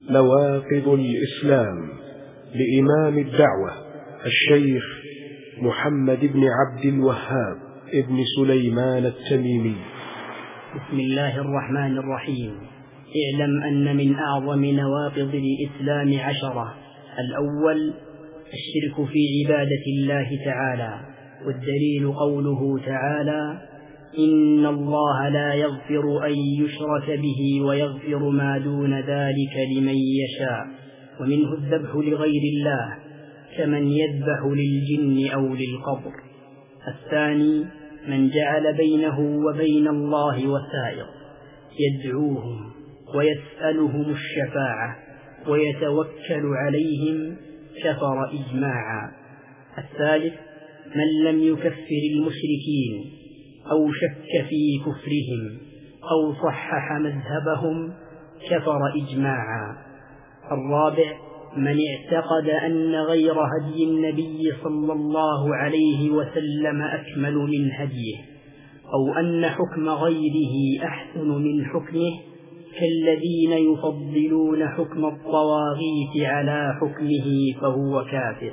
نواقض الإسلام لإمام الدعوة الشيخ محمد بن عبد الوهاب ابن سليمان التميمي. بسم الله الرحمن الرحيم. اعلم أن من أعظم نواقض الإسلام 10. الأول الشرك في عبادة الله تعالى، والدليل قوله تعالى: إن الله لا يغفر أن يشرك به ويغفر ما دون ذلك لمن يشاء. ومنه الذبح لغير الله كمن يذبح للجن أو للقبر. الثاني من جعل بينه وبين الله وسائط يدعوهم ويسألهم الشفاعة ويتوكل عليهم كفر إجماعا. الثالث من لم يكفر المشركين أو شك في كفرهم أو صحح مذهبهم كفر إجماعا. الرابع من اعتقد أن غير هدي النبي صلى الله عليه وسلم أكمل من هديه، أو أن حكم غيره أحسن من حكمه، كالذين يفضلون حكم الطواغيت على حكمه فهو كافر.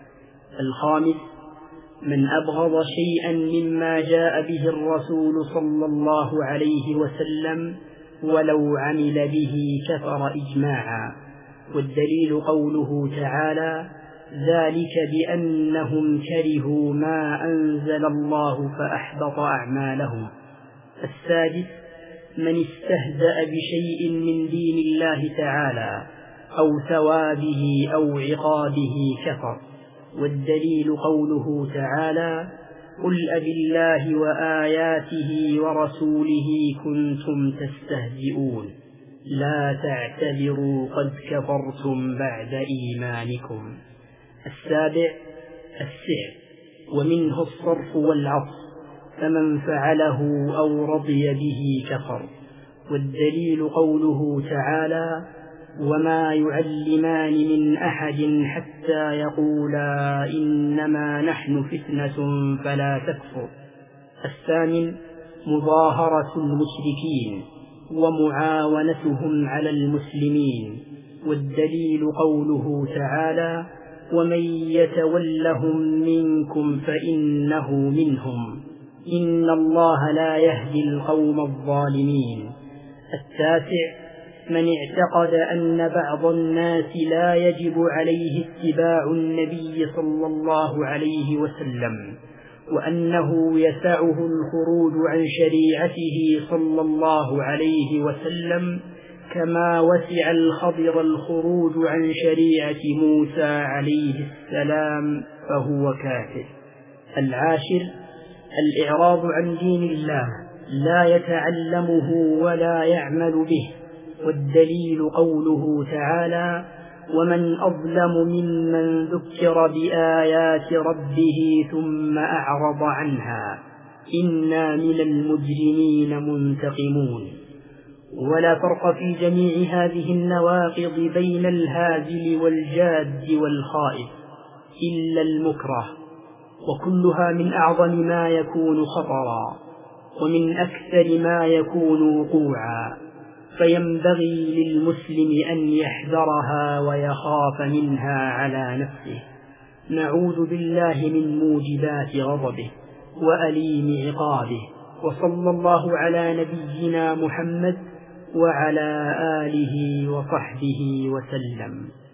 الخامس من أبغض شيئا مما جاء به الرسول صلى الله عليه وسلم ولو عمل به كفر إجماعا. والدليل قوله تعالى: ذلك بأنهم كرهوا ما أنزل الله فأحبط أعمالهم. السادس من استهزأ بشيء من دين الله تعالى أو ثوابه أو عقابه كفر. والدليل قوله تعالى: قل أبالله وآياته ورسوله كنتم تستهزئون لا تعتذروا قد كفرتم بعد إيمانكم. السابع السحر، ومنه الصرف والعطف، فمن فعله أو رضي به كفر. والدليل قوله تعالى: وما يعلمان من أحد حتى يقولا إنما نحن فتنة فلا تكفر. الثامن مظاهرة المشركين ومعاونتهم على المسلمين. والدليل قوله تعالى: ومن يتولهم منكم فإنه منهم إن الله لا يهدي القوم الظالمين. التاسع من اعتقد أن بعض الناس لا يجب عليه اتباع النبي صلى الله عليه وسلم، وأنه يسعه الخروج عن شريعته صلى الله عليه وسلم كما وسع الخضر الخروج عن شريعة موسى عليه السلام، فهو كافر. العاشر الإعراض عن دين الله، لا يتعلمه ولا يعمل به. والدليل قوله تعالى: ومن أظلم ممن ذكر بآيات ربه ثم أعرض عنها إنا من المجرمين منتقمون. ولا فرق في جميع هذه النواقض بين الهازل والجاد والخائف إلا المكره، وكلها من أعظم ما يكون خطرا ومن أكثر ما يكون وقوعا، فينبغي للمسلم أن يحذرها ويخاف منها على نفسه. نعوذ بالله من موجبات غضبه وأليم عقابه. وصلى الله على نبينا محمد وعلى آله وصحبه وسلم.